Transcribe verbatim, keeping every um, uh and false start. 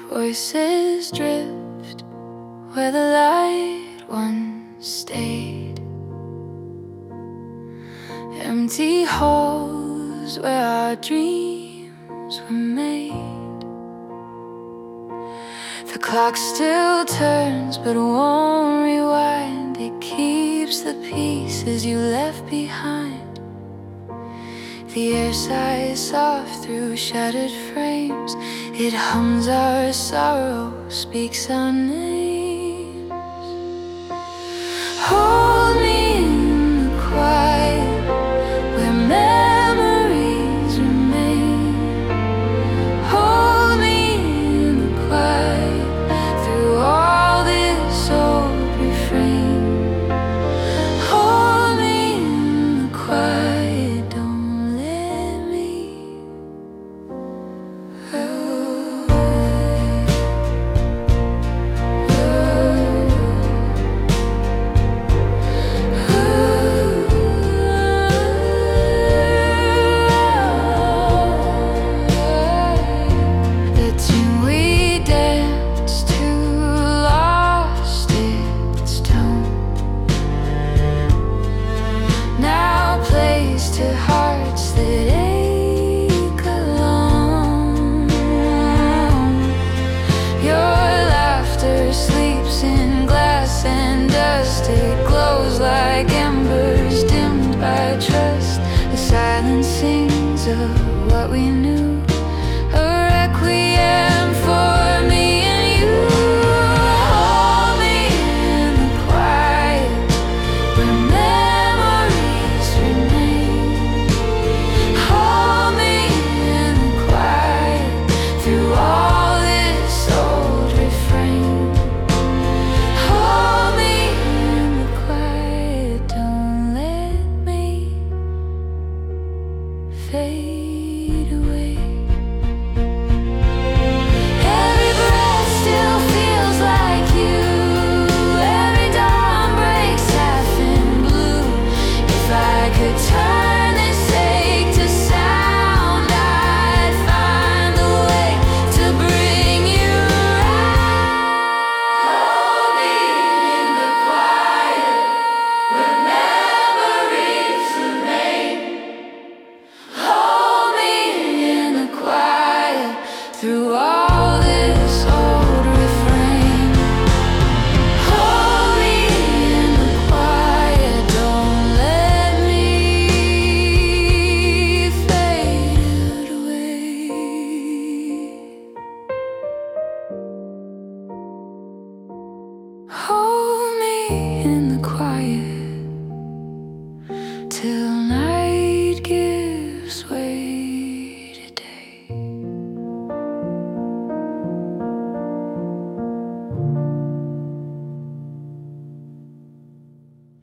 Voices drift where the light once stayed. Empty halls where our dreams were made. The clock still turns but won't rewind. It keeps the pieces you left behind. The air sighs soft through shattered frames. It hums our sorrow, speaks our names. Oh,